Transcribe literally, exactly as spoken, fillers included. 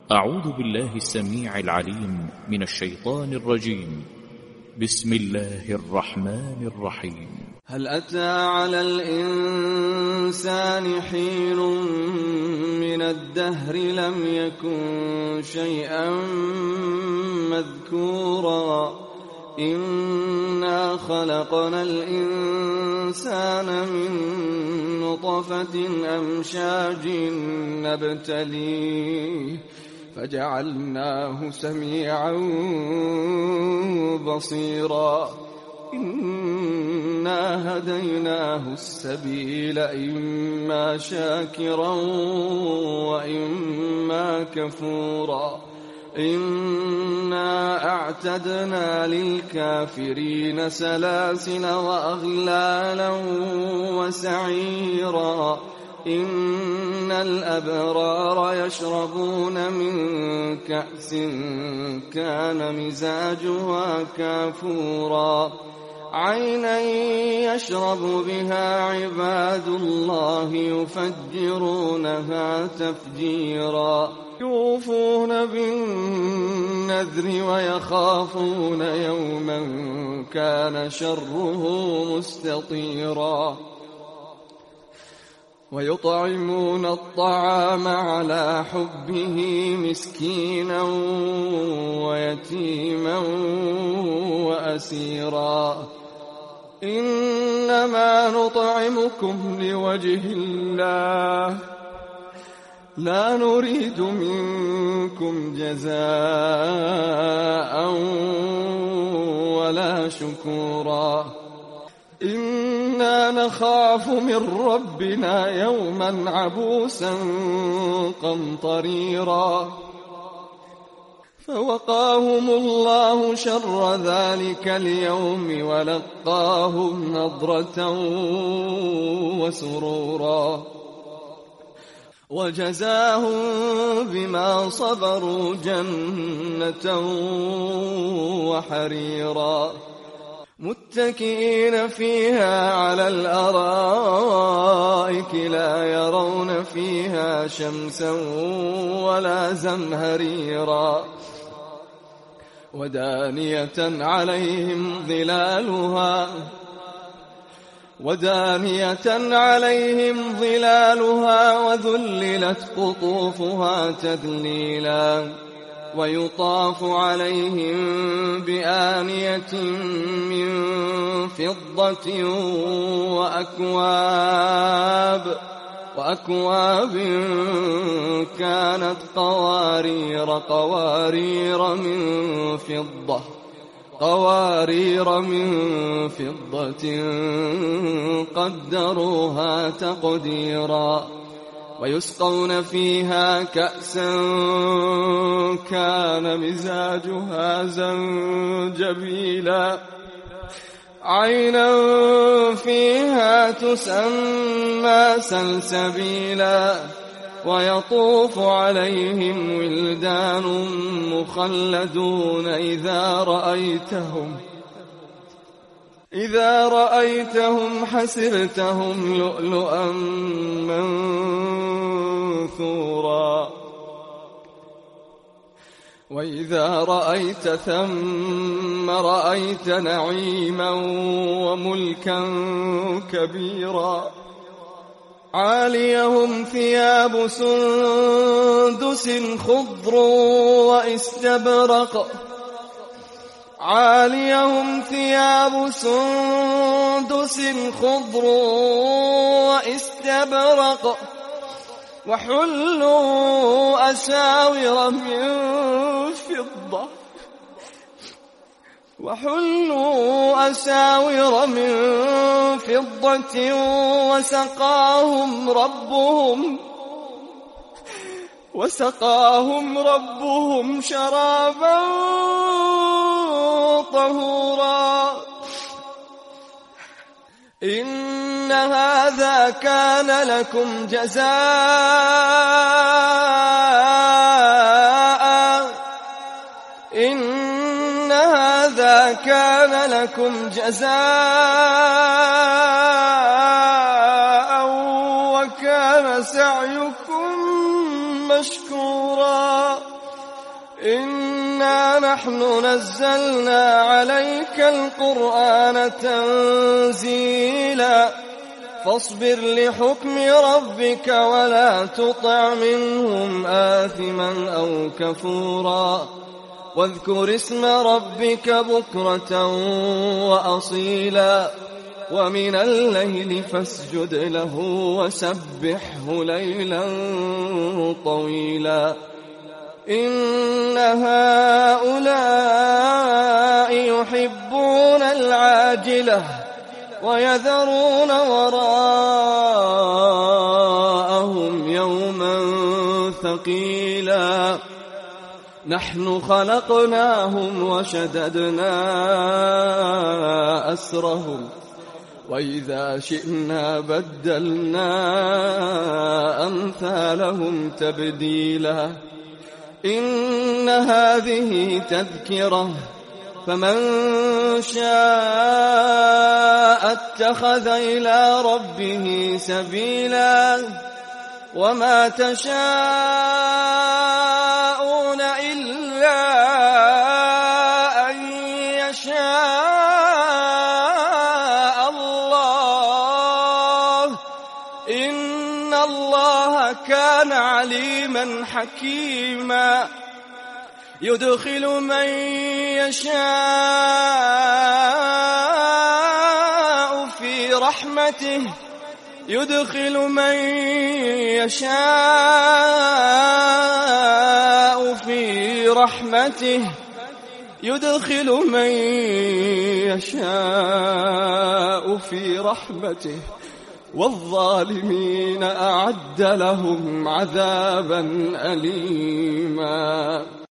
أعوذ بالله السميع العليم من الشيطان الرجيم. بسم الله الرحمن الرحيم. هل أتى على الإنسان حين من الدهر لم يكن شيئا مذكورا إنا خلقنا الإنسان من نطفة أمشاج نبتليه فجعلناه سميعا بصيرا إنا هديناه السبيل إما شاكرا وإما كفورا إنا أعتدنا للكافرين سلاسل وأغلالا وسعيرا إن الأبرار يشربون من كأس كان مزاجها كافورا عينا يشرب بها عباد الله يفجرونها تفجيرا يوفون بالنذر ويخافون يوما كان شره مستطيرا ويطعمون الطعام على حبه مسكينا ويتيما وأسيرا إنما نطعمكم لوجه الله لا نريد منكم جزاء ولا شكورا إنا نخاف من ربنا يوما عبوسا قمطريرا فوقاهم الله شر ذلك اليوم ولقاهم نضرة وسرورا وجزاهم بما صبروا جنة وحريرا متكئين فيها على الأرائك لا يرون فيها شمسا ولا زمهريرا ودانية عليهم ظلالها ودانية عليهم ظلالها وذللت قطوفها تذليلا ويطاف عليهم بآنية من فضة وأكواب وأكواب كانت قوارير قوارير من فضة قوارير من فضة قدروها تقديرا ويسقون فيها كأسا كان مزاجها زنجبيلا عينا فيها تسمى سلسبيلا ويطوف عليهم ولدان مخلدون إذا رأيتهم إذا رأيتهم حسبتهم لؤلؤا منثورا وإذا رأيت ثم رأيت نعيما وملكا كبيرا عاليهم ثياب سندس خضر واستبرق عاليهم ثياب سندس خضر واستبرق وحلوا أساور من فضة وحلوا أساور من فضة وسقاهم ربهم وسقاهم ربهم شرابا طهورا إن هذا كان لكم جزاء إن هذا كان لكم جزاء وكان سعيكم مشكورا إنا نحن نزلنا عليك القرآن تنزيلا فاصبر لحكم ربك ولا تطع منهم آثما أو كفورا واذكر اسم ربك بكرة وأصيلا ومن الليل فاسجد له وسبحه ليلا طويلا إن هؤلاء يحبون العاجلة ويذرون وراءهم يوما ثقيلا نحن خلقناهم وشددنا أسرهم وإذا شئنا بدلنا أمثالهم تبديلا إن هذه تذكرة فمن شاء اتخذ إلى ربه سبيلا وما تشاءون إلا أن يشاء الله إن الله كان عليما حكيما يدخل من يشاء في رحمته يدخل من يشاء في رحمته يدخل من يشاء في رحمته والظالمين أعد لهم عذابا أليما.